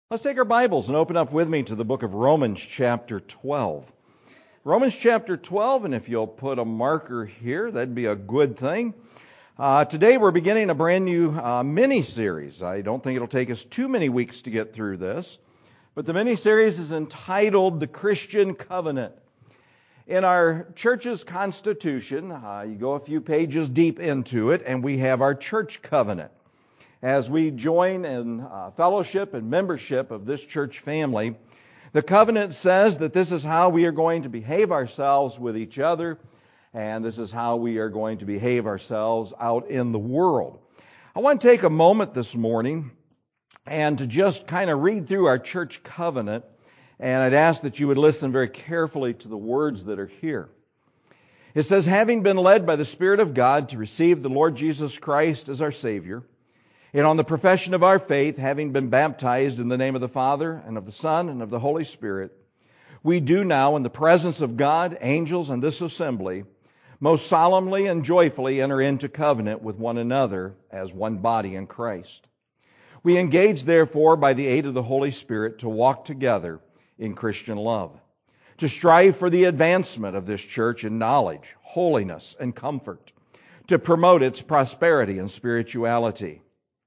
Let's take our Bibles and open up with me to the book of Romans chapter 12. Romans chapter 12, and if you'll put a marker here, that'd be a good thing. Today we're beginning a brand new mini-series. I don't think it'll take us too many weeks to get through this, but the mini-series is entitled The Christian Covenant. In our church's constitution, you go a few pages deep into it, and we have our church covenant. As we join in fellowship and membership of this church family, the covenant says that this is how we are going to behave ourselves with each other, and this is how we are going to behave ourselves out in the world. I want to take a moment this morning and to just kind of read through our church covenant, and I'd ask that you would listen very carefully to the words that are here. It says, having been led by the Spirit of God to receive the Lord Jesus Christ as our Savior, and on the profession of our faith, having been baptized in the name of the Father, and of the Son, and of the Holy Spirit, we do now, in the presence of God, angels, and this assembly, most solemnly and joyfully enter into covenant with one another as one body in Christ. We engage, therefore, by the aid of the Holy Spirit, to walk together in Christian love, to strive for the advancement of this church in knowledge, holiness, and comfort, to promote its prosperity and spirituality,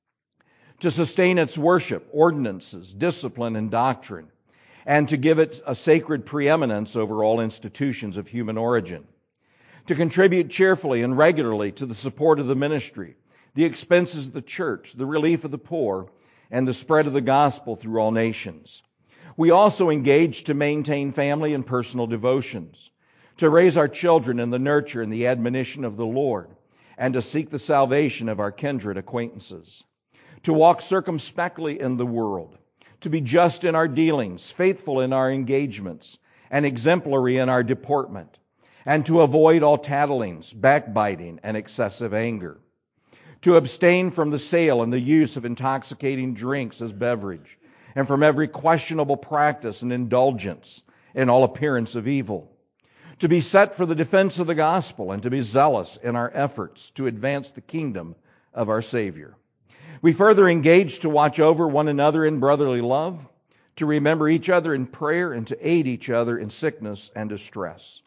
to sustain its worship, ordinances, discipline, and doctrine, and to give it a sacred preeminence over all institutions of human origin, to contribute cheerfully and regularly to the support of the ministry, the expenses of the church, the relief of the poor, and the spread of the gospel through all nations. We also engage to maintain family and personal devotions, to raise our children in the nurture and the admonition of the Lord, and to seek the salvation of our kindred acquaintances, to walk circumspectly in the world, to be just in our dealings, faithful in our engagements, and exemplary in our deportment, and to avoid all tattlings, backbiting, and excessive anger, to abstain from the sale and the use of intoxicating drinks as beverage, and from every questionable practice and indulgence in all appearance of evil, to be set for the defense of the gospel, and to be zealous in our efforts to advance the kingdom of our Savior. We further engage to watch over one another in brotherly love, to remember each other in prayer, and to aid each other in sickness and distress,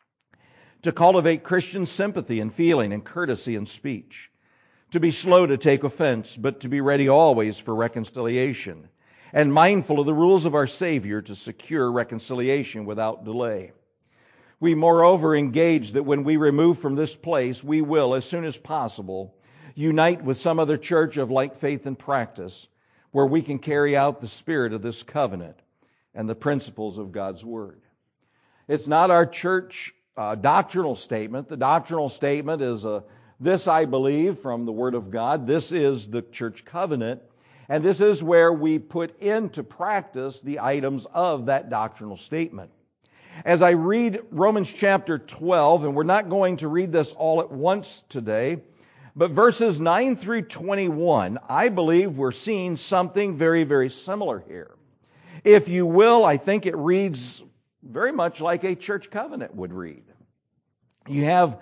to cultivate Christian sympathy and feeling and courtesy in speech, to be slow to take offense, but to be ready always for reconciliation, and mindful of the rules of our Savior to secure reconciliation without delay. We moreover engage that when we remove from this place, we will, as soon as possible, unite with some other church of like faith and practice, where we can carry out the spirit of this covenant and the principles of God's Word. It's not our church doctrinal statement. The doctrinal statement is this I believe from the Word of God. This is the church covenant, and this is where we put into practice the items of that doctrinal statement. As I read Romans chapter 12, and we're not going to read this all at once today, but verses 9 through 21, I believe we're seeing something very, very similar here. If you will, I think it reads very much like a church covenant would read. You have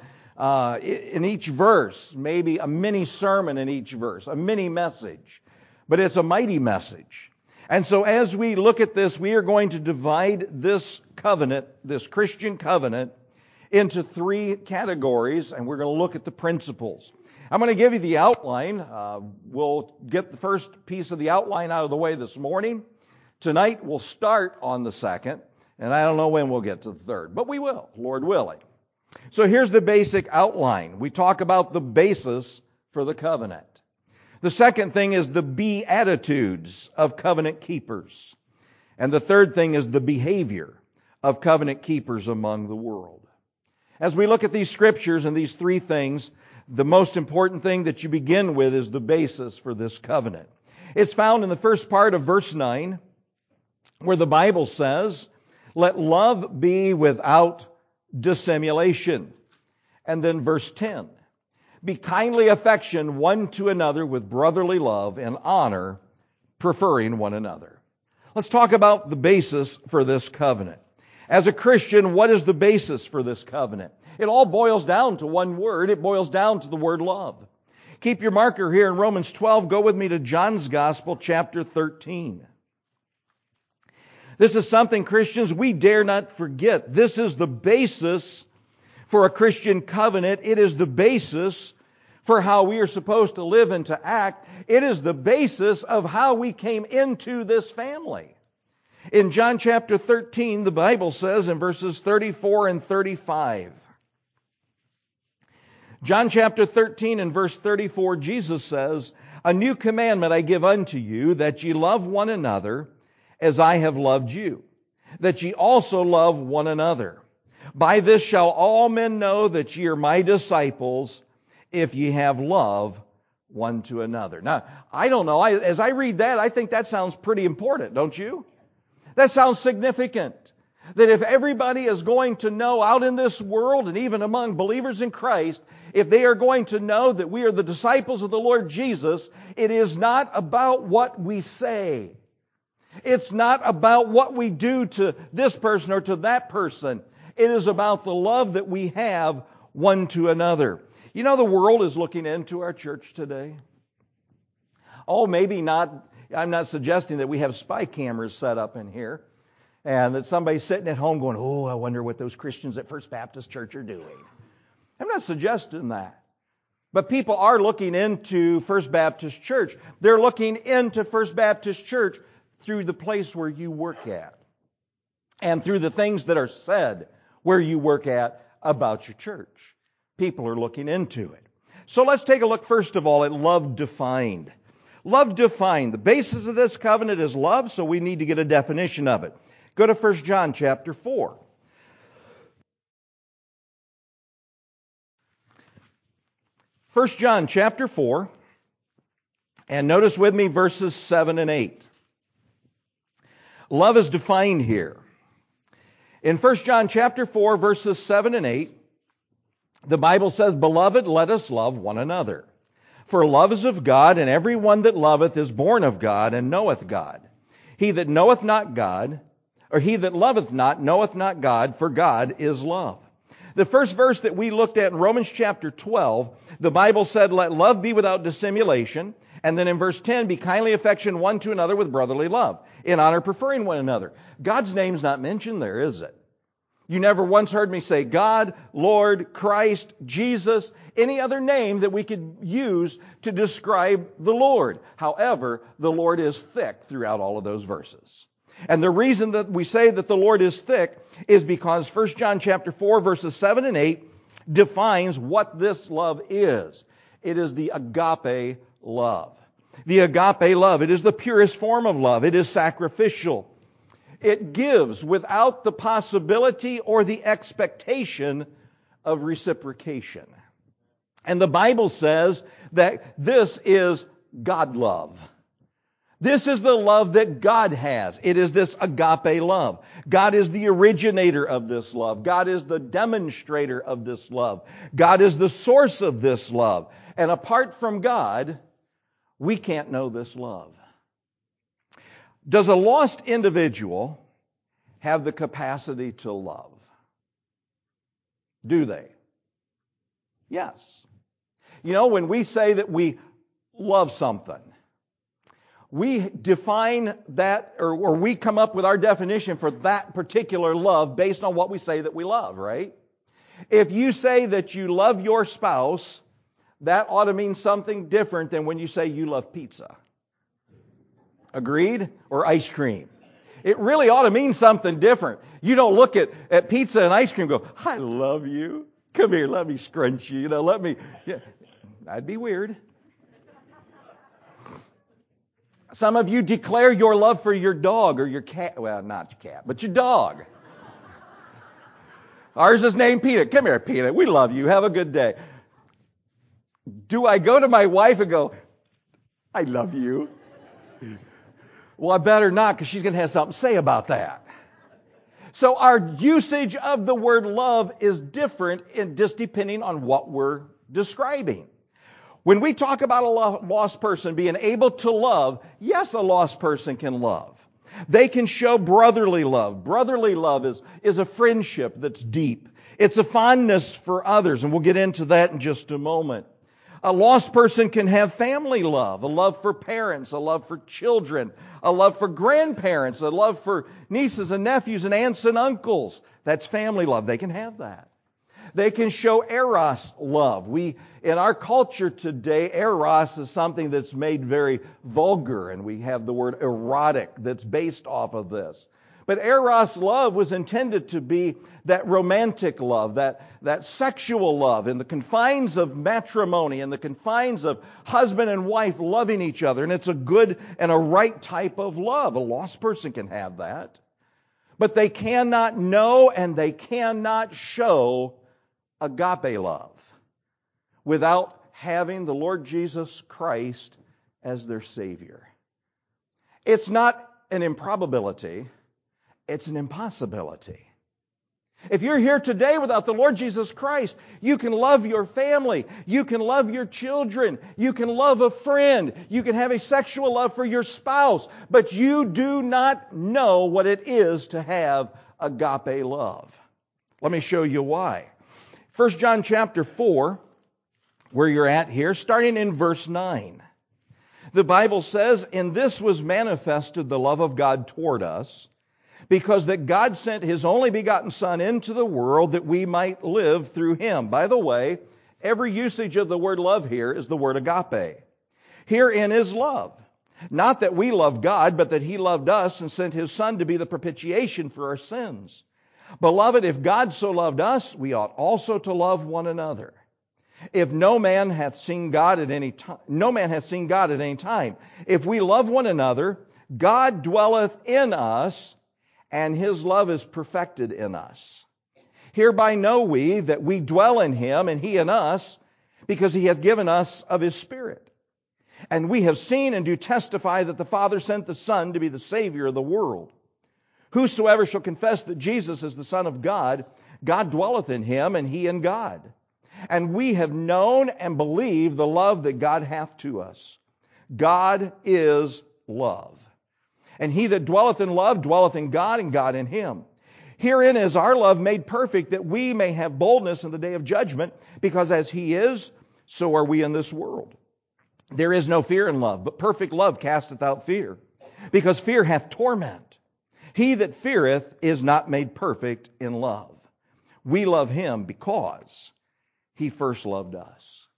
in each verse maybe a mini sermon in each verse, a mini message, but it's a mighty message. And so as we look at this, we are going to divide this covenant, this Christian covenant, into three categories, and we're going to look at the principles. I'm going to give you the outline. We'll get the first piece of the outline out of the way this morning. Tonight we'll start on the second, and I don't know when we'll get to the third, but we will, Lord willing. So here's the basic outline. We talk about the basis for the covenant. The second thing is the beatitudes of covenant keepers. And the third thing is the behavior of covenant keepers among the world. As we look at these scriptures and these three things, the most important thing that you begin with is the basis for this covenant. It's found in the first part of verse 9, where the Bible says, let love be without dissimulation. And then verse 10, be kindly affection one to another with brotherly love and honor, preferring one another. Let's talk about the basis for this covenant. As a Christian, what is the basis for this covenant? It all boils down to one word. It boils down to the word love. Keep your marker here in Romans 12. Go with me to John's Gospel, chapter 13. This is something, Christians, we dare not forget. This is the basis for a Christian covenant. It is the basis for how we are supposed to live and to act. It is the basis of how we came into this family. In John chapter 13, the Bible says in verses 34 and 35. John chapter 13 and verse 34, Jesus says, "A new commandment I give unto you, that ye love one another as I have loved you, that ye also love one another. By this shall all men know that ye are my disciples, if ye have love one to another." Now, I don't know. As I read that, I think that sounds pretty important, don't you? That sounds significant. That if everybody is going to know out in this world, and even among believers in Christ, if they are going to know that we are the disciples of the Lord Jesus, it is not about what we say. It's not about what we do to this person or to that person. It is about the love that we have one to another. You know, the world is looking into our church today. Oh, maybe not. I'm not suggesting that we have spy cameras set up in here and that somebody's sitting at home going, "Oh, I wonder what those Christians at First Baptist Church are doing." I'm not suggesting that. But people are looking into First Baptist Church. They're looking into First Baptist Church through the place where you work at and through the things that are said where you work at about your church. People are looking into it. So let's take a look first of all at love defined. Love defined. The basis of this covenant is love, so we need to get a definition of it. Go to 1 John chapter 4. 1 John chapter 4, and notice with me verses 7 and 8. Love is defined here. In 1 John chapter 4, verses 7 and 8, the Bible says, "Beloved, let us love one another. For love is of God, and every one that loveth is born of God, and knoweth God. He that knoweth not God, or he that loveth not, knoweth not God, for God is love." The first verse that we looked at in Romans chapter 12, the Bible said, "Let love be without dissimulation." And then in verse 10, "Be kindly affectioned one to another with brotherly love, in honor preferring one another." God's name's not mentioned there, is it? You never once heard me say God, Lord, Christ, Jesus, any other name that we could use to describe the Lord. However, the Lord is thick throughout all of those verses. And the reason that we say that the Lord is thick is because 1 John chapter 4, verses 7 and 8 defines what this love is. It is the agape love. The agape love. It is the purest form of love. It is sacrificial. It gives without the possibility or the expectation of reciprocation. And the Bible says that this is God love. This is the love that God has. It is this agape love. God is the originator of this love. God is the demonstrator of this love. God is the source of this love. And apart from God, we can't know this love. Does a lost individual have the capacity to love? Do they? Yes. You know, when we say that we love something, we define that, or we come up with our definition for that particular love based on what we say that we love, right? If you say that you love your spouse, that ought to mean something different than when you say you love pizza. Agreed? Or ice cream. It really ought to mean something different. You don't look at pizza and ice cream and go, "I love you. Come here, let me scrunch you. Let me." Yeah. That'd be weird. Some of you declare your love for your dog or your cat. Well, not your cat, but your dog. Ours is named Peanut. Come here, Peanut. We love you. Have a good day. Do I go to my wife and go, "I love you"? Well, I better not, because she's going to have something to say about that. So our usage of the word love is different just depending on what we're describing. When we talk about a lost person being able to love, yes, a lost person can love. They can show brotherly love. Brotherly love is a friendship that's deep. It's a fondness for others, and we'll get into that in just a moment. A lost person can have family love, a love for parents, a love for children, a love for grandparents, a love for nieces and nephews and aunts and uncles. That's family love. They can have that. They can show eros love. In our culture today, eros is something that's made very vulgar, and we have the word erotic that's based off of this. But eros love was intended to be that romantic love, that sexual love in the confines of matrimony, in the confines of husband and wife loving each other. And it's a good and a right type of love. A lost person can have that. But they cannot know and they cannot show agape love without having the Lord Jesus Christ as their Savior. It's not an improbability. It's an impossibility. If you're here today without the Lord Jesus Christ, you can love your family. You can love your children. You can love a friend. You can have a sexual love for your spouse. But you do not know what it is to have agape love. Let me show you why. 1 John chapter 4, where you're at here, starting in verse 9. The Bible says, "In this was manifested the love of God toward us, because that God sent His only begotten Son into the world that we might live through Him." By the way, every usage of the word love here is the word agape. Herein is love. Not that we love God, but that He loved us and sent His Son to be the propitiation for our sins. Beloved, if God so loved us, we ought also to love one another. If no man hath seen God at any time, no man hath seen God at any time. If we love one another, God dwelleth in us, and His love is perfected in us. Hereby know we that we dwell in Him, and He in us, because He hath given us of His Spirit. And we have seen and do testify that the Father sent the Son to be the Savior of the world. Whosoever shall confess that Jesus is the Son of God, God dwelleth in him, and he in God. And we have known and believed the love that God hath to us. God is love. And he that dwelleth in love dwelleth in God, and God in him. Herein is our love made perfect, that we may have boldness in the day of judgment, because as He is, so are we in this world. There is no fear in love, but perfect love casteth out fear, because fear hath torment. He that feareth is not made perfect in love. We love Him because He first loved us.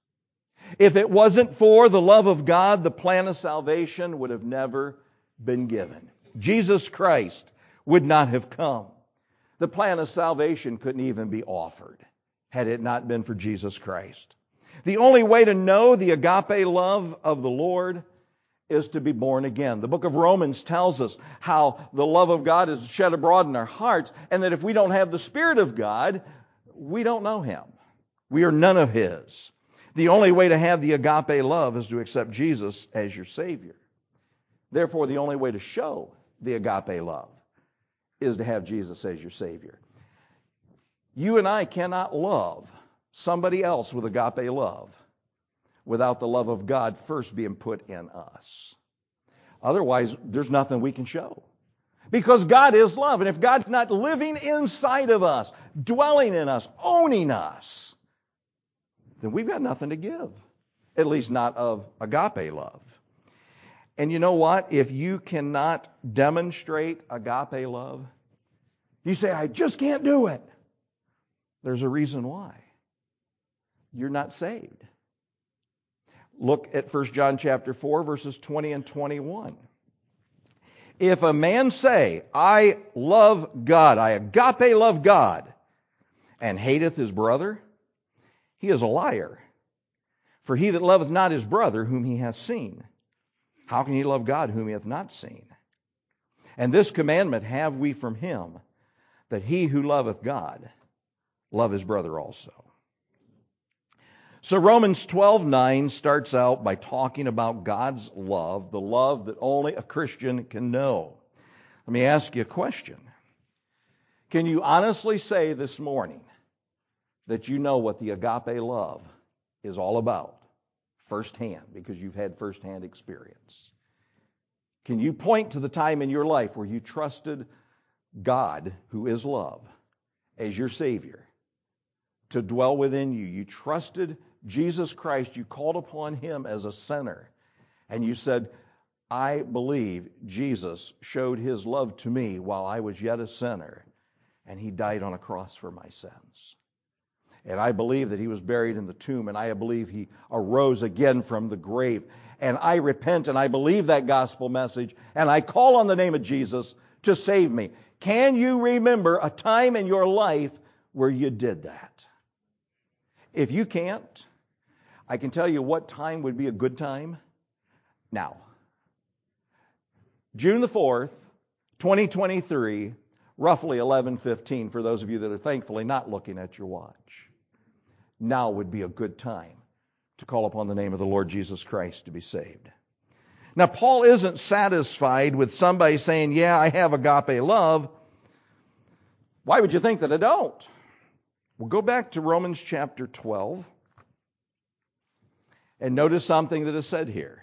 If it wasn't for the love of God, the plan of salvation would have never been given. Jesus Christ would not have come. The plan of salvation couldn't even be offered had it not been for Jesus Christ. The only way to know the agape love of the Lord is to be born again. The book of Romans tells us how the love of God is shed abroad in our hearts, and that if we don't have the Spirit of God, we don't know Him. We are none of His. The only way to have the agape love is to accept Jesus as your Savior. Therefore, the only way to show the agape love is to have Jesus as your Savior. You and I cannot love somebody else with agape love without the love of God first being put in us. Otherwise, there's nothing we can show. Because God is love. And if God's not living inside of us, dwelling in us, owning us, then we've got nothing to give. At least not of agape love. And you know what? If you cannot demonstrate agape love, you say, I just can't do it. There's a reason why. You're not saved. Look at 1 John chapter 4, verses 20 and 21. If a man say, I love God, I agape love God, and hateth his brother, he is a liar. For he that loveth not his brother whom he hath seen, how can he love God whom he hath not seen? And this commandment have we from Him, that he who loveth God love his brother also. So Romans 12:9 starts out by talking about God's love, the love that only a Christian can know. Let me ask you a question. Can you honestly say this morning that you know what the agape love is all about firsthand, because you've had firsthand experience? Can you point to the time in your life where you trusted God, who is love, as your Savior, to dwell within you? You trusted Jesus Christ, you called upon Him as a sinner, and you said, I believe Jesus showed His love to me while I was yet a sinner, and He died on a cross for my sins. And I believe that He was buried in the tomb, and I believe He arose again from the grave. And I repent and I believe that gospel message, and I call on the name of Jesus to save me. Can you remember a time in your life where you did that? If you can't, I can tell you what time would be a good time. Now, June the 4th, 2023, roughly 11:15 for those of you that are thankfully not looking at your watch. Now would be a good time to call upon the name of the Lord Jesus Christ to be saved. Now, Paul isn't satisfied with somebody saying, yeah, I have agape love. Why would you think that I don't? Well, go back to Romans chapter 12 and notice something that is said here.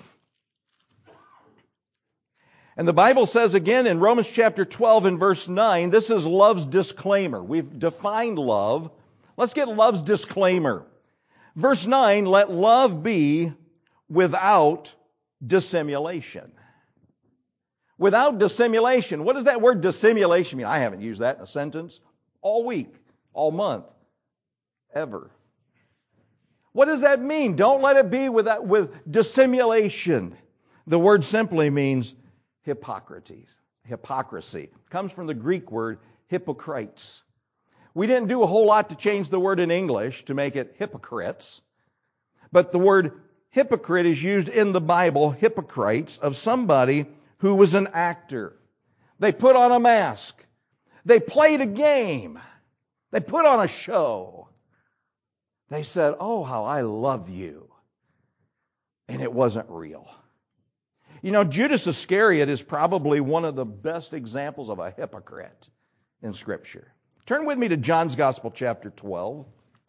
And the Bible says again in Romans chapter 12 and verse 9, this is love's disclaimer. We've defined love. Let's get love's disclaimer. Verse 9, let love be without dissimulation. Without dissimulation. What does that word dissimulation mean? I haven't used that in a sentence all week, all month, ever. What does that mean? Don't let it be with dissimulation. The word simply means hypocrisy. Hypocrisy comes from the Greek word hypocrites. We didn't do a whole lot to change the word in English to make it hypocrites. But the word hypocrite is used in the Bible, hypocrites, of somebody who was an actor. They put on a mask. They played a game. They put on a show. They said, oh, how I love you. And it wasn't real. You know, Judas Iscariot is probably one of the best examples of a hypocrite in Scripture. Turn with me to John's Gospel, chapter 12.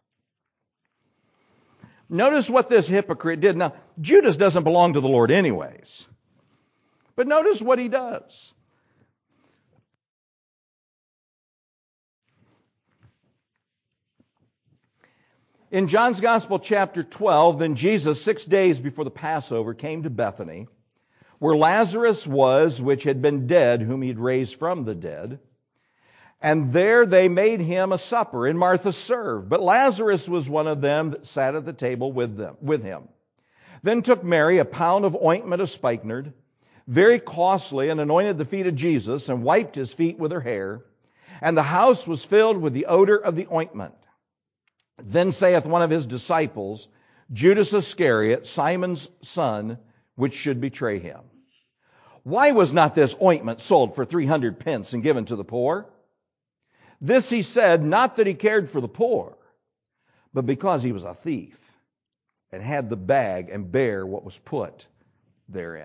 Notice what this hypocrite did. Now, Judas doesn't belong to the Lord anyways. But notice what he does. In John's Gospel, chapter 12, then Jesus, 6 days before the Passover, came to Bethany, where Lazarus was, which had been dead, whom he had raised from the dead. And there they made him a supper, and Martha served. But Lazarus was one of them that sat at the table with him. Then took Mary a pound of ointment of spikenard, very costly, and anointed the feet of Jesus, and wiped his feet with her hair. And the house was filled with the odor of the ointment. Then saith one of his disciples, Judas Iscariot, Simon's son, which should betray him. Why was not this ointment sold for 300 pence and given to the poor? This he said, not that he cared for the poor, but because he was a thief, and had the bag and bare what was put therein.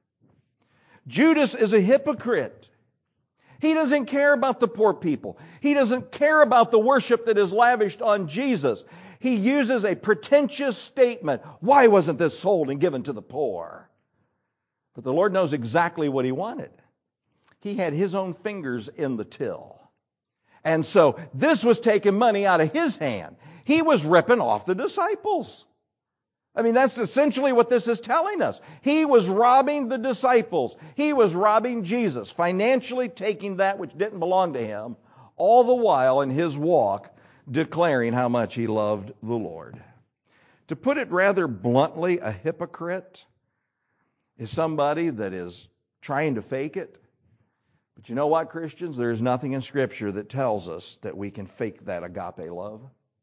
Judas is a hypocrite. He doesn't care about the poor people. He doesn't care about the worship that is lavished on Jesus. He uses a pretentious statement. Why wasn't this sold and given to the poor? But the Lord knows exactly what he wanted. He had his own fingers in the till. And so this was taking money out of his hand. He was ripping off the disciples. I mean, that's essentially what this is telling us. He was robbing the disciples. He was robbing Jesus, financially taking that which didn't belong to him, all the while in his walk declaring how much he loved the Lord. To put it rather bluntly, a hypocrite is somebody that is trying to fake it. But you know what, Christians? There is nothing in Scripture that tells us that we can fake that agape love.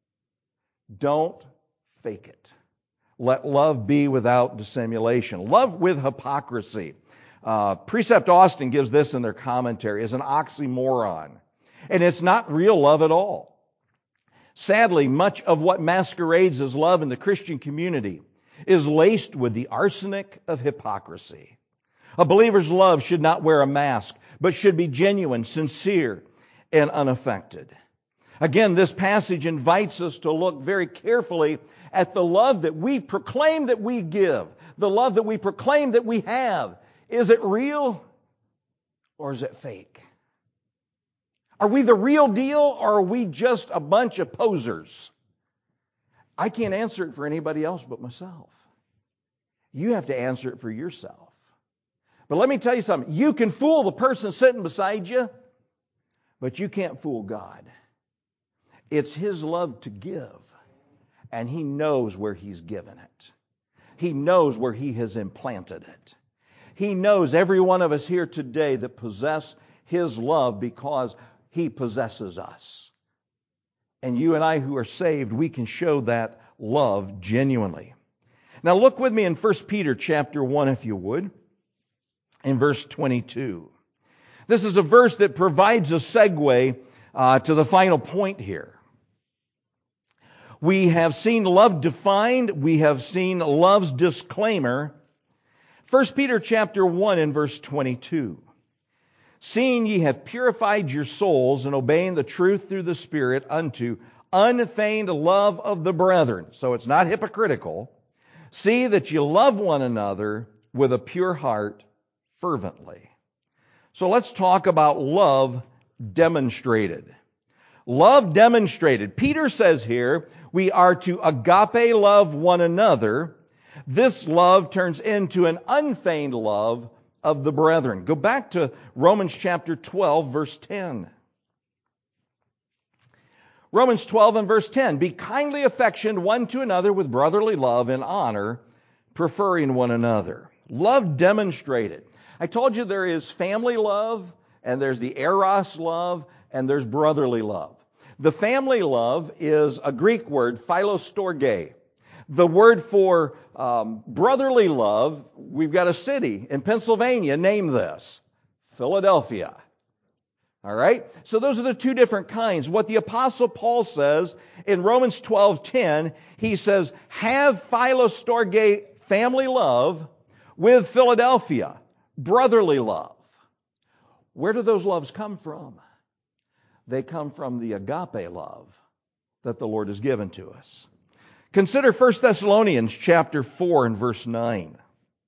Don't fake it. Let love be without dissimulation. Love with hypocrisy. Precept Austin gives this in their commentary as an oxymoron. And it's not real love at all. Sadly, much of what masquerades as love in the Christian community is laced with the arsenic of hypocrisy. A believer's love should not wear a mask, but should be genuine, sincere, and unaffected. Again, this passage invites us to look very carefully at the love that we proclaim that we give, the love that we proclaim that we have. Is it real or is it fake? Are we the real deal or are we just a bunch of posers? I can't answer it for anybody else but myself. You have to answer it for yourself. But let me tell you something. You can fool the person sitting beside you, but you can't fool God. It's His love to give, and He knows where He's given it. He knows where He has implanted it. He knows every one of us here today that possess His love because He possesses us. And you and I who are saved, we can show that love genuinely. Now look with me in 1 Peter chapter 1, if you would, in verse 22. This is a verse that provides a segue to the final point here. We have seen love defined. We have seen love's disclaimer. 1 Peter chapter 1 and verse 22. Seeing ye have purified your souls in obeying the truth through the Spirit unto unfeigned love of the brethren. So it's not hypocritical. See that you love one another with a pure heart fervently. So let's talk about love demonstrated. Love demonstrated. Peter says here, we are to agape love one another. This love turns into an unfeigned love of the brethren. Go back to Romans chapter 12, verse 10. Romans 12 and verse 10. Be kindly affectioned one to another with brotherly love and honor, preferring one another. Love demonstrated. I told you there is family love, and there's the eros love, and there's brotherly love. The family love is a Greek word, philostorge. The word for brotherly love, we've got a city in Pennsylvania named this, Philadelphia. All right? So those are the two different kinds. What the Apostle Paul says in Romans 12:10, he says, have philostorge family love with Philadelphia, brotherly love. Where do those loves come from? They come from the agape love that the Lord has given to us. Consider 1 Thessalonians chapter 4 and verse 9.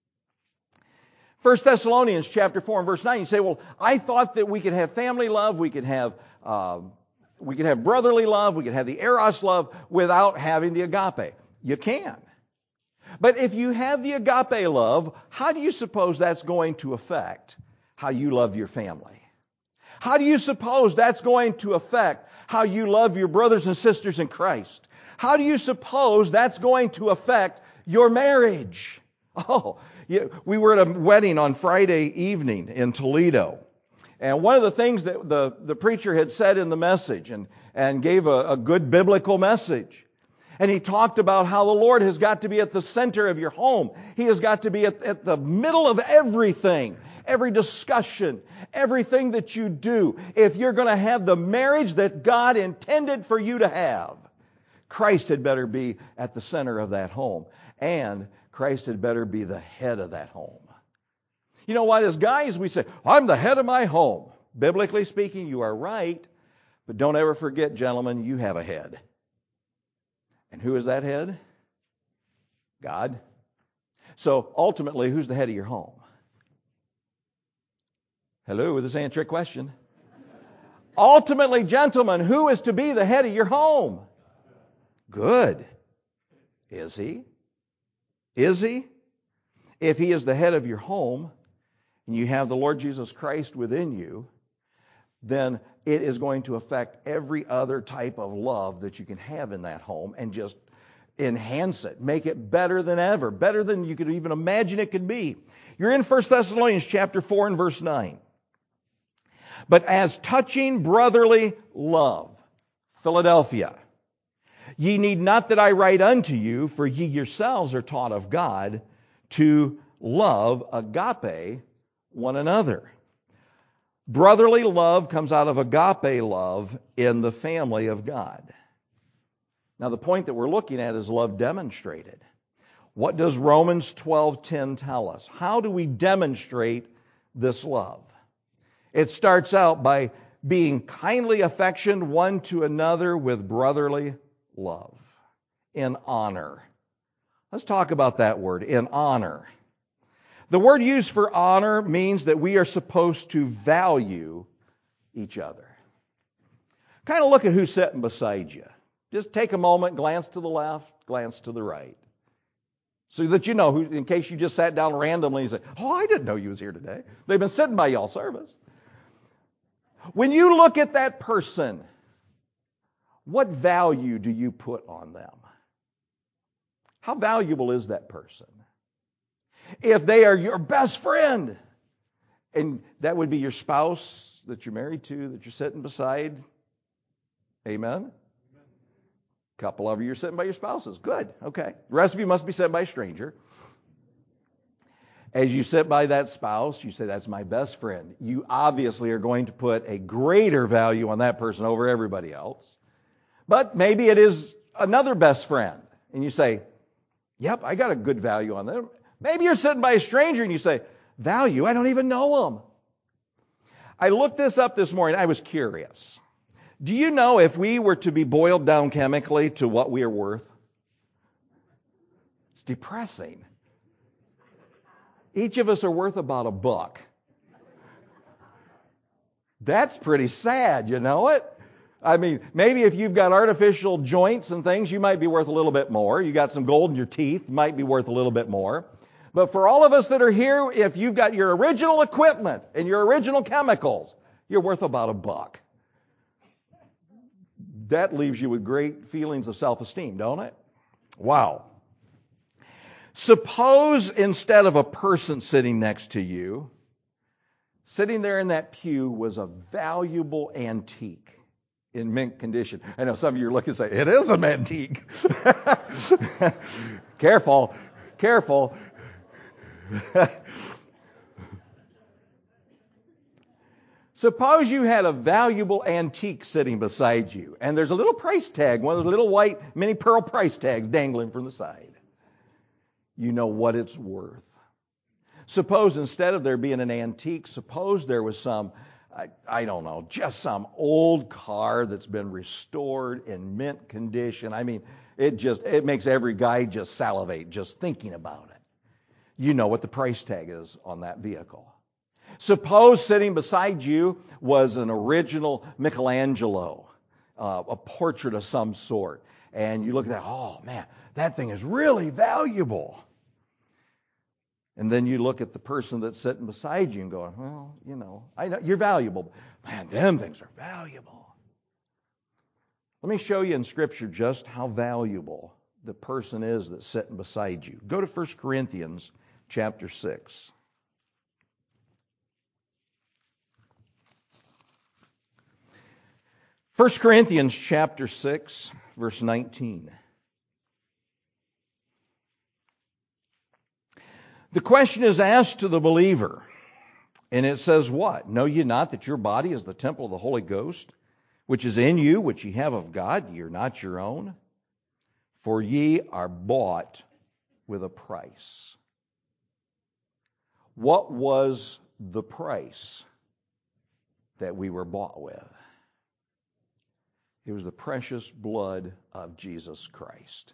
1 Thessalonians chapter 4 and verse 9, you say, well, I thought that we could have family love, we could have brotherly love, we could have the eros love without having the agape. You can. But if you have the agape love, how do you suppose that's going to affect how you love your family? How do you suppose that's going to affect how you love your brothers and sisters in Christ? How do you suppose that's going to affect your marriage? Oh, we were at a wedding on Friday evening in Toledo. And one of the things that the preacher had said in the message and gave a good biblical message. And he talked about how the Lord has got to be at the center of your home. He has got to be at the middle of everything. Every discussion, everything that you do. If you're going to have the marriage that God intended for you to have, Christ had better be at the center of that home. And Christ had better be the head of that home. You know what? As guys, we say, I'm the head of my home. Biblically speaking, you are right. But don't ever forget, gentlemen, you have a head. And who is that head? God. So ultimately, who's the head of your home? Hello, this ain't a trick question. Ultimately, gentlemen, who is to be the head of your home? Good. Is he? Is he? If he is the head of your home, and you have the Lord Jesus Christ within you, then it is going to affect every other type of love that you can have in that home and just enhance it, make it better than ever, better than you could even imagine it could be. You're in 1 Thessalonians chapter 4 and verse 9. But as touching brotherly love, Philadelphia, ye need not that I write unto you, for ye yourselves are taught of God to love, agape, one another. Brotherly love comes out of agape love in the family of God. Now the point that we're looking at is love demonstrated. What does Romans 12:10 tell us? How do we demonstrate this love? It starts out by being kindly affectioned one to another with brotherly love, in honor. Let's talk about that word, in honor. The word used for honor means that we are supposed to value each other. Kind of look at who's sitting beside you. Just take a moment, glance to the left, glance to the right. So that you know, who, in case you just sat down randomly and say, oh, I didn't know you was here today. They've been sitting by y'all service. When you look at that person, what value do you put on them? How valuable is that person? If they are your best friend, and that would be your spouse that you're married to, that you're sitting beside, amen? A couple of you are sitting by your spouses. Good, okay. The rest of you must be sitting by a stranger. As you sit by that spouse, you say, that's my best friend. You obviously are going to put a greater value on that person over everybody else. But maybe it is another best friend. And you say, yep, I got a good value on them. Maybe you're sitting by a stranger and you say, value? I don't even know them. I looked this up this morning. I was curious. Do you know if we were to be boiled down chemically to what we are worth? It's depressing. Each of us are worth about $1. That's pretty sad, you know it? I mean, maybe if you've got artificial joints and things, you might be worth a little bit more. You got some gold in your teeth, you might be worth a little bit more. But for all of us that are here, if you've got your original equipment and your original chemicals, you're worth about $1. That leaves you with great feelings of self-esteem, don't it? Wow. Suppose instead of a person sitting next to you, sitting there in that pew was a valuable antique in mint condition. I know some of you are looking and say, it is an antique. Careful, careful. Suppose you had a valuable antique sitting beside you, and there's a little price tag, one of those little white mini pearl price tags dangling from the side. You know what it's worth. Suppose instead of there being an antique, suppose there was some, I don't know, just some old car that's been restored in mint condition. I mean, it makes every guy just salivate just thinking about it. You know what the price tag is on that vehicle. Suppose sitting beside you was an original Michelangelo, a portrait of some sort. And you look at that, oh man, that thing is really valuable. And then you look at the person that's sitting beside you and go, well, you know, I know you're valuable. Man, them things are valuable. Let me show you in Scripture just how valuable the person is that's sitting beside you. Go to 1 Corinthians chapter 6. 1 Corinthians chapter 6, verse 19. The question is asked to the believer, and it says what? Know ye not that your body is the temple of the Holy Ghost, which is in you, which ye have of God? Ye are not your own, for ye are bought with a price. What was the price that we were bought with? It was the precious blood of Jesus Christ.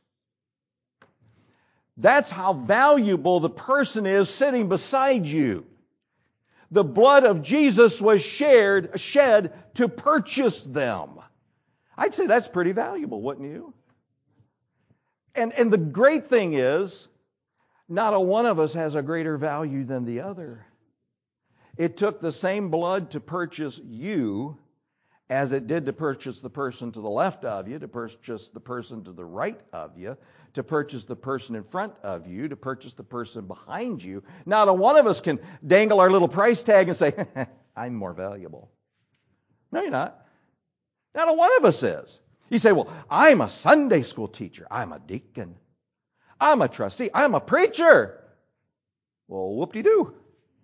That's how valuable the person is sitting beside you. The blood of Jesus was shed to purchase them. I'd say that's pretty valuable, wouldn't you? And the great thing is, not a one of us has a greater value than the other. It took the same blood to purchase you as it did to purchase the person to the left of you, to purchase the person to the right of you, to purchase the person in front of you, to purchase the person behind you. Not a one of us can dangle our little price tag and say, I'm more valuable. No, you're not. Not a one of us is. You say, well, I'm a Sunday school teacher. I'm a deacon. I'm a trustee. I'm a preacher. Well, whoop-de-doo.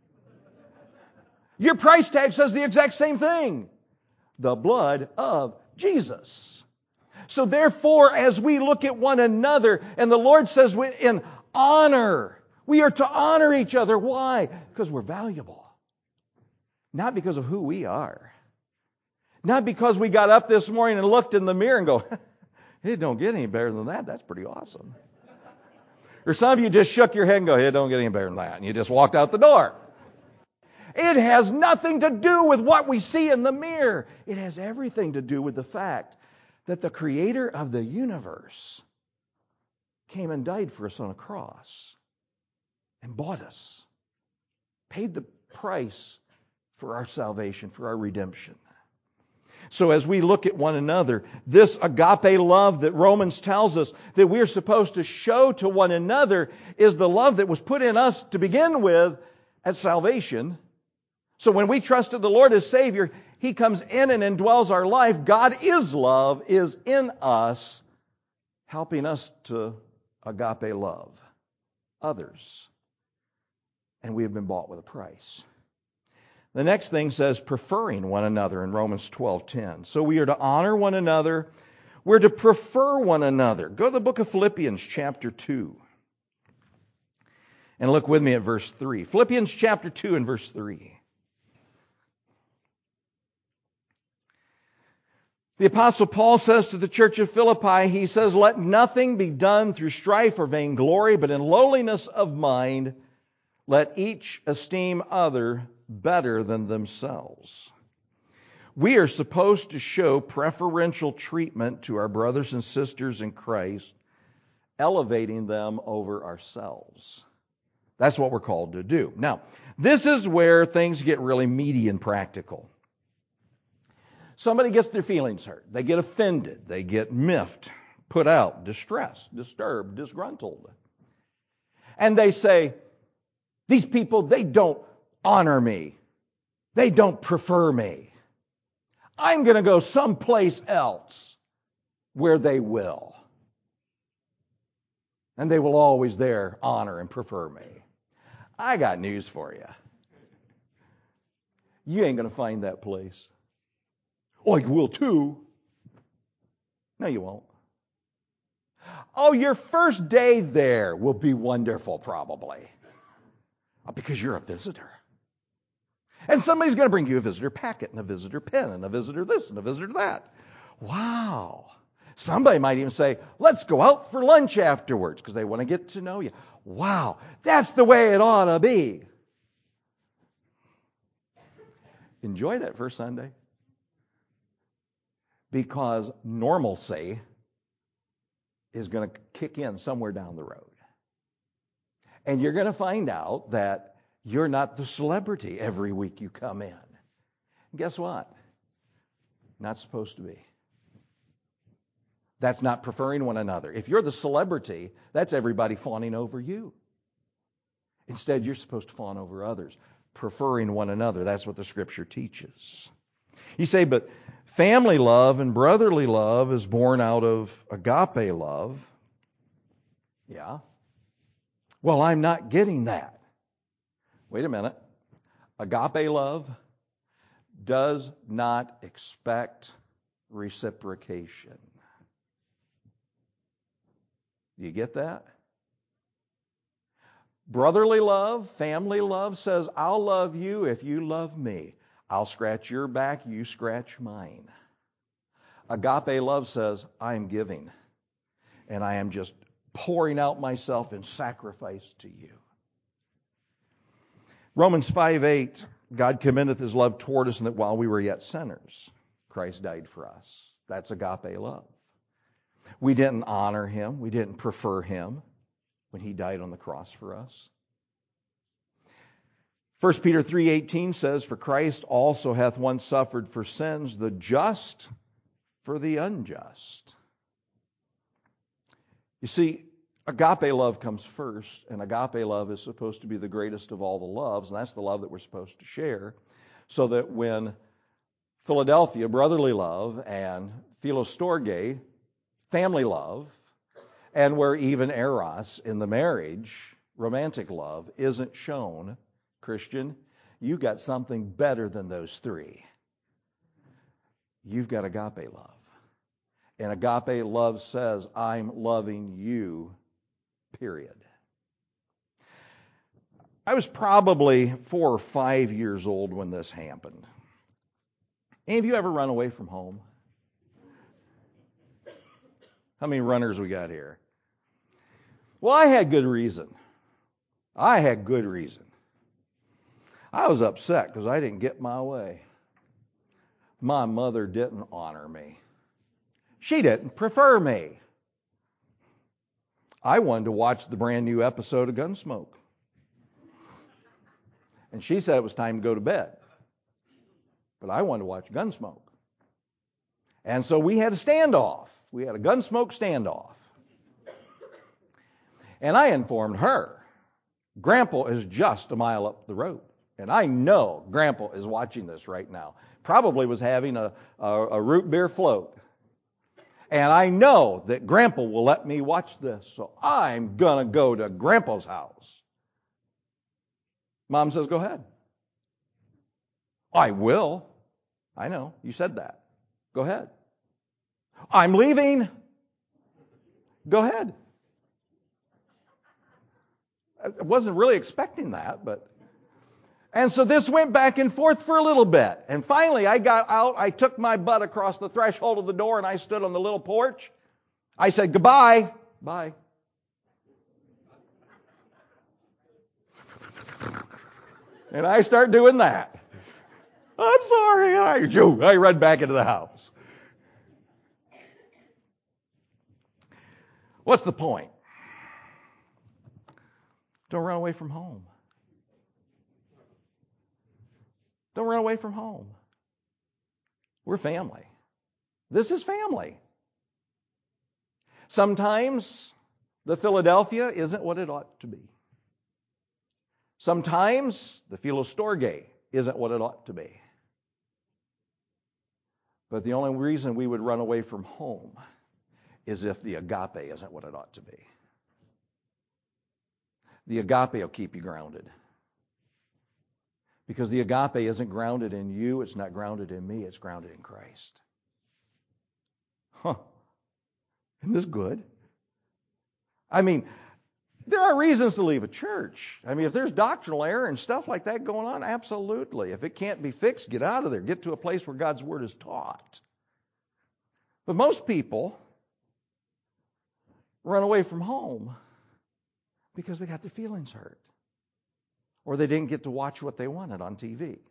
Your price tag says the exact same thing. The blood of Jesus. So therefore, as we look at one another, and the Lord says in honor, we are to honor each other. Why? Because we're valuable. Not because of who we are. Not because we got up this morning and looked in the mirror and go, it don't get any better than that. That's pretty awesome. Or some of you just shook your head and go, it don't get any better than that. And you just walked out the door. It has nothing to do with what we see in the mirror. It has everything to do with the fact that the creator of the universe came and died for us on a cross and bought us, paid the price for our salvation, for our redemption. So as we look at one another, this agape love that Romans tells us that we're supposed to show to one another is the love that was put in us to begin with at salvation. So when we trusted the Lord as Savior, He comes in and indwells our life. God is love, is in us, helping us to agape love others. And we have been bought with a price. The next thing says preferring one another in Romans 12:10. So we are to honor one another. We're to prefer one another. Go to the book of Philippians chapter 2. And look with me at verse 3. Philippians chapter 2 and verse 3. The Apostle Paul says to the church of Philippi, he says, "Let nothing be done through strife or vainglory, but in lowliness of mind, let each esteem other better than themselves." We are supposed to show preferential treatment to our brothers and sisters in Christ, elevating them over ourselves. That's what we're called to do. Now, this is where things get really meaty and practical. Somebody gets their feelings hurt. They get offended. They get miffed, put out, distressed, disturbed, disgruntled. And they say, these people, they don't honor me. They don't prefer me. I'm going to go someplace else where they will. And they will always there honor and prefer me. I got news for you. You ain't going to find that place. Oh, you will too. No, you won't. Oh, your first day there will be wonderful, probably. Because you're a visitor. And somebody's going to bring you a visitor packet and a visitor pen and a visitor this and a visitor that. Wow. Somebody might even say, let's go out for lunch afterwards because they want to get to know you. Wow. That's the way it ought to be. Enjoy that first Sunday. Because normalcy is going to kick in somewhere down the road. And you're going to find out that you're not the celebrity every week you come in. And guess what? Not supposed to be. That's not preferring one another. If you're the celebrity, that's everybody fawning over you. Instead, you're supposed to fawn over others, preferring one another. That's what the Scripture teaches. You say, but family love and brotherly love is born out of agape love. Yeah. Well, I'm not getting that. Wait a minute. Agape love does not expect reciprocation. Do you get that? Brotherly love, family love says, I'll love you if you love me. I'll scratch your back, you scratch mine. Agape love says, I am giving, and I am just pouring out myself in sacrifice to you. Romans 5:8, God commendeth His love toward us, and that while we were yet sinners, Christ died for us. That's agape love. We didn't honor Him. We didn't prefer Him when He died on the cross for us. 1 Peter 3:18 says, for Christ also hath once suffered for sins, the just for the unjust. You see, agape love comes first, and agape love is supposed to be the greatest of all the loves, and that's the love that we're supposed to share, so that when Philadelphia, brotherly love, and Philostorge, family love, and where even eros in the marriage, romantic love, isn't shown, Christian, you've got something better than those three. You've got agape love. And agape love says, I'm loving you, period. I was probably 4 or 5 years old when this happened. Any of you ever run away from home? How many runners we got here? Well, I had good reason. I was upset because I didn't get my way. My mother didn't honor me. She didn't prefer me. I wanted to watch the brand new episode of Gunsmoke. And she said it was time to go to bed. But I wanted to watch Gunsmoke. And so we had a standoff. We had a Gunsmoke standoff. And I informed her, Grandpa is just a mile up the road. And I know Grandpa is watching this right now. Probably was having a root beer float. And I know that Grandpa will let me watch this. So I'm going to go to Grandpa's house. Mom says, go ahead. I will. I know. You said that. Go ahead. I'm leaving. Go ahead. I wasn't really expecting that, but... And so this went back and forth for a little bit. And finally I got out, I took my butt across the threshold of the door and I stood on the little porch. I said, goodbye. Bye. And I start doing that. I'm sorry. I run back into the house. What's the point? Don't run away from home. Don't run away from home. We're family. This is family. Sometimes the Philadelphia isn't what it ought to be. Sometimes the Philostorge isn't what it ought to be. But the only reason we would run away from home is if the agape isn't what it ought to be. The agape will keep you grounded. Because the agape isn't grounded in you, it's not grounded in me, it's grounded in Christ. Isn't this good? I mean, there are reasons to leave a church. I mean, if there's doctrinal error and stuff like that going on, absolutely. If it can't be fixed, get out of there. Get to a place where God's Word is taught. But most people run away from home because they got their feelings hurt. Or they didn't get to watch what they wanted on TV.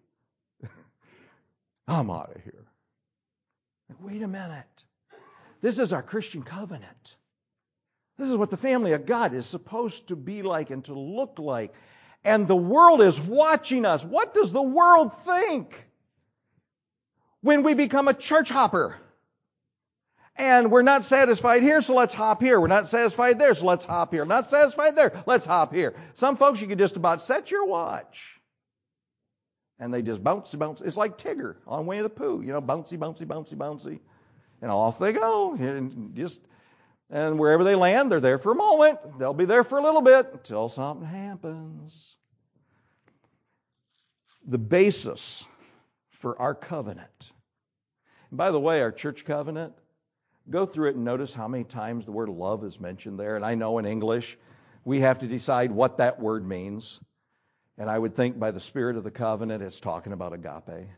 I'm out of here. Like, wait a minute. This is our Christian covenant. This is what the family of God is supposed to be like and to look like. And the world is watching us. What does the world think when we become a church hopper? And we're not satisfied here, so let's hop here. We're not satisfied there, so let's hop here. Not satisfied there, let's hop here. Some folks, you can just about set your watch. And they just bouncy, bouncy. It's like Tigger on Winnie the Pooh. You know, bouncy, bouncy, bouncy, bouncy. And off they go. And wherever they land, they're there for a moment. They'll be there for a little bit until something happens. The basis for our covenant. And by the way, our church covenant, go through it and notice how many times the word love is mentioned there. And I know in English, we have to decide what that word means. And I would think by the spirit of the covenant, it's talking about agape.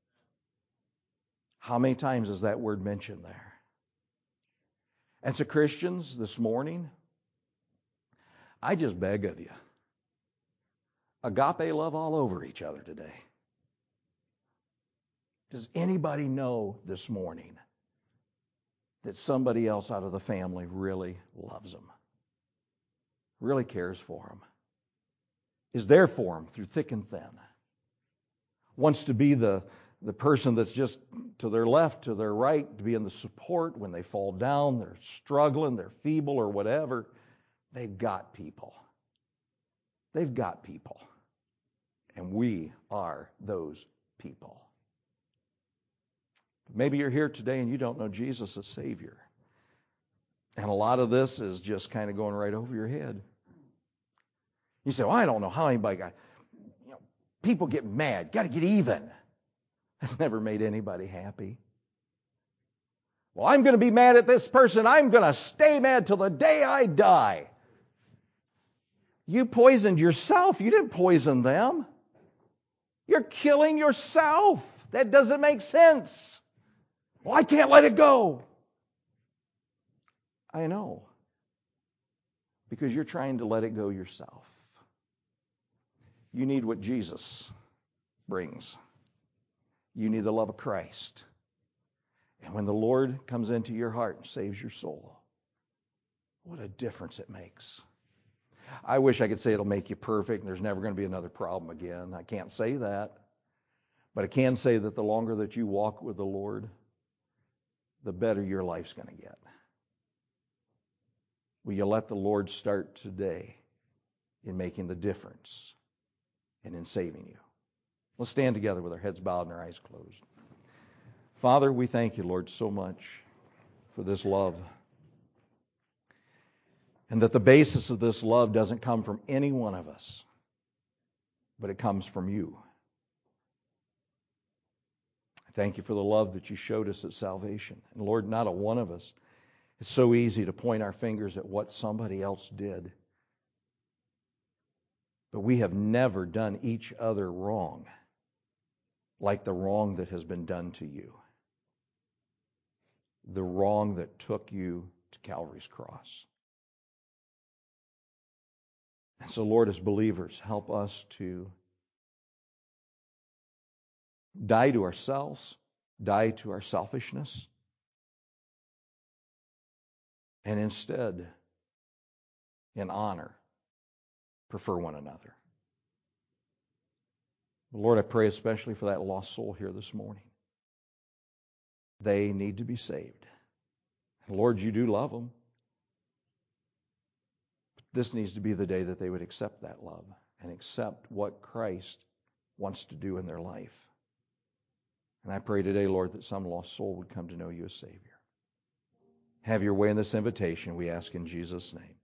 How many times is that word mentioned there? And so Christians, this morning, I just beg of you, agape love all over each other today. Does anybody know this morning that somebody else out of the family really loves them, really cares for them, is there for them through thick and thin, wants to be the person that's just to their left, to their right, to be in the support when they fall down, they're struggling, they're feeble or whatever. They've got people. They've got people. And we are those people. Maybe you're here today and you don't know Jesus as Savior. And a lot of this is just kind of going right over your head. You say, well, I don't know how anybody got... people get mad. Got to get even. That's never made anybody happy. Well, I'm going to be mad at this person. I'm going to stay mad till the day I die. You poisoned yourself. You didn't poison them. You're killing yourself. That doesn't make sense. Well, I can't let it go. I know. Because you're trying to let it go yourself. You need what Jesus brings. You need the love of Christ. And when the Lord comes into your heart and saves your soul, what a difference it makes. I wish I could say it'll make you perfect and there's never going to be another problem again. I can't say that. But I can say that the longer that you walk with the Lord, the better your life's going to get. Will you let the Lord start today in making the difference and in saving you? Let's stand together with our heads bowed and our eyes closed. Father, we thank you, Lord, so much for this love. And that the basis of this love doesn't come from any one of us, but it comes from you. I thank you for the love that you showed us at salvation. And Lord, not a one of us. It's so easy to point our fingers at what somebody else did. But we have never done each other wrong like the wrong that has been done to you. The wrong that took you to Calvary's cross. And so, Lord, as believers, help us to die to ourselves, die to our selfishness, and instead, in honor, prefer one another. Lord, I pray especially for that lost soul here this morning. They need to be saved. Lord, you do love them. This needs to be the day that they would accept that love and accept what Christ wants to do in their life. And I pray today, Lord, that some lost soul would come to know you as Savior. Have your way in this invitation, we ask in Jesus' name.